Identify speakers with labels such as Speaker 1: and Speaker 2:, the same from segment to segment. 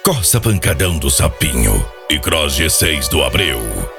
Speaker 1: Coça Pancadão do Sapinho e Cross G6 do Abreu.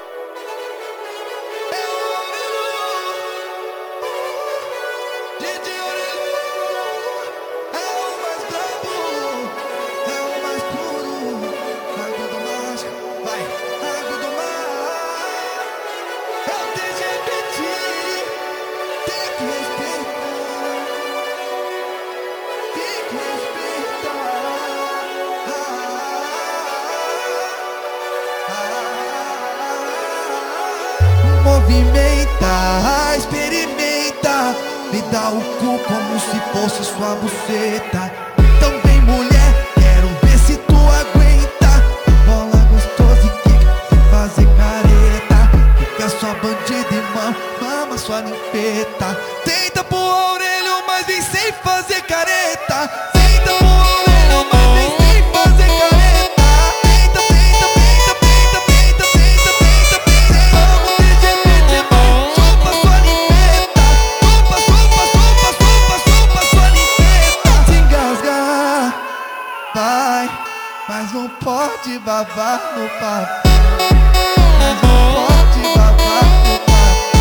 Speaker 2: Movimenta, experimenta, me dá o cu como se fosse sua buceta. Então vem mulher, quero ver se tu aguenta. Bola gostosa e quica, sem fazer careta. Fica só bandida e mama sua ninfeta. Tenta pôr a orelha, mas vem sem fazer careta. Tenta pôr a orelha, mas vem sem fazer careta. Tenta, tenta, tenta, tenta, tenta, tenta, tenta, tenta. Vamos TGP, chupa sua ninfeta. Chupa, chupa, chupa, chupa, chupa sua ninfeta. Se engasgar, vai, mas não pode babar no papo. Mas não pode babar no papo.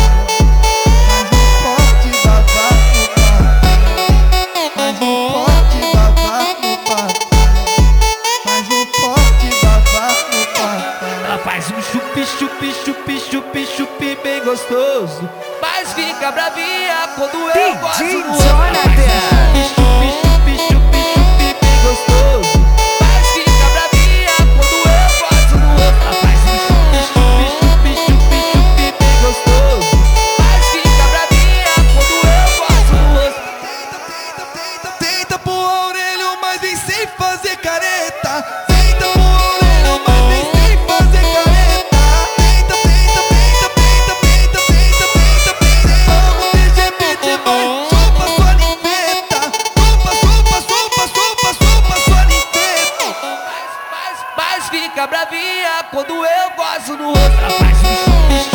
Speaker 2: Mas não pode babar no papo. Mas não pode babar no papo. Mas não pode babar no papo.
Speaker 3: Ela faz um chupi, chupi, chupi, chupi, chupi bem gostoso, mas fica bravinha quando eu gosto no outro. Ela faz um chupi, chupi, chupi, chupi bem gostoso, mas fica bravinha quando eu gosto no outro. Ela faz um chupi, chupi, chupi, chupi, chupi bem gostoso, mas fica bravinha quando eu gosto no outro.
Speaker 2: Tenta, tenta, tenta, tenta pôr a orelha, mas vem sem fazer careta. Tenta pôr a orelha, mas vem sem fazer careta. Tenta, tenta, tenta, tenta, tenta, tenta, tenta, tenta. Vamos TGP, chupa sua ninfeta. Chupa, chupa, chupa, chupa, chupa sua ninfeta.
Speaker 3: Mas fica bravinha quando eu gosto no outro. Ela faz um chupi,